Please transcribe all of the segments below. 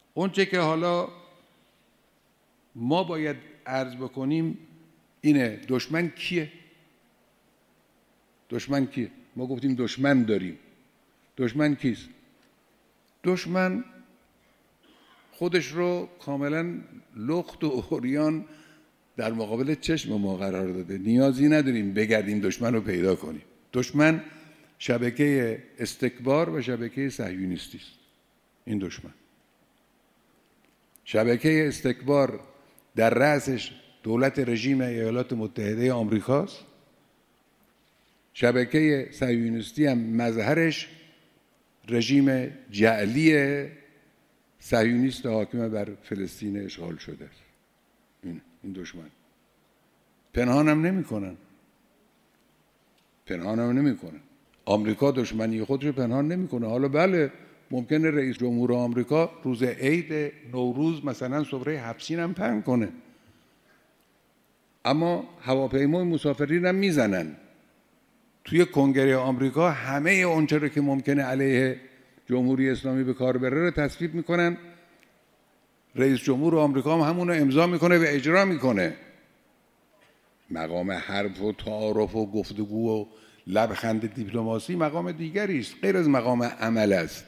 اونچه که حالا ما باید عرض بکنیم اینه دشمن کیه؟ دشمن کیه؟ ما گفتیم دشمن داریم. دشمن کیست؟ دشمن خودش رو کاملا لخت و عریان در مقابل چشم ما قرار داده. نیازی نداریم بگردیم دشمن رو پیدا کنیم. دشمن شبکه استکبار و شبکه صهیونیستی است. این دشمن شبکه استکبار در رأسش دولت رژیم ایالات متحده آمریکاست. شبکه صهیونیستی هم مظهرش رژیم جعلی صهیونیست حاکم بر فلسطین اشغال شده است. این دشمن پنهانم نمیکنن. آمریکا دشمنی خودش رو پنهان نمیکنه. حالا بله ممکنه رئیس جمهور آمریکا روز عید نوروز مثلا سفره حبسین هم پهن کنه، اما هواپیمای مسافرین هم میزنن. توی کنگره آمریکا همه اونچه رو که ممکنه علیه جمهوری اسلامی به کار بره رو تصویب میکنن. رئیس جمهور آمریکا هم همون رو امضا میکنه و اجرا میکنه. مقام حرف و تعارف و گفتگو و لبخند دیپلماسی مقام دیگری است، غیر از مقام عمل است،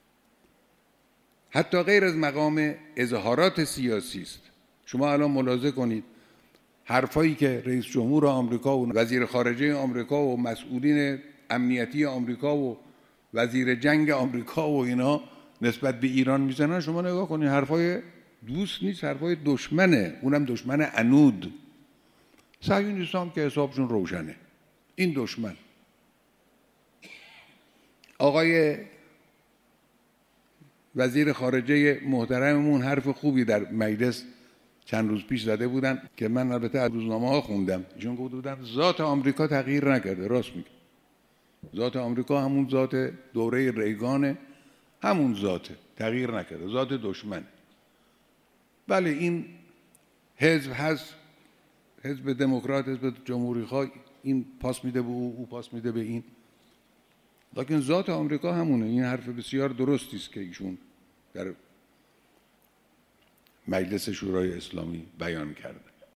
حتی غیر از مقام اظهارات سیاسی است. شما الان ملاحظه کنید حرفایی که رئیس جمهور آمریکا و وزیر خارجه آمریکا و مسئولین امنیتی آمریکا و وزیر جنگ آمریکا و اینا نسبت به ایران میزنن، شما نگاه کنید حرفای دوست نیست، حرفای دشمنه، اونم دشمن عنود. صهیونیستان که حسابشون روشنه. این دشمن. آقای وزیر خارجه محترممون حرف خوبی در مجلس چند روز پیش زده بودن که من البته از روزنامه‌ها خوندم. ایشون گفته بودن ذات آمریکا تغییر نکرده. راست میگه. ذات آمریکا همون ذات دوره ریگانه، همون ذاته، تغییر نکرده، ذات دشمن. بله این حزب هست، حزب دموکرات، حزب جمهوری خواه، این پاس میده به او پاس میده به این، لکن ذات آمریکا همونه. این حرف بسیار درستی است که ایشون در مجلس شورای اسلامی بیان کرده.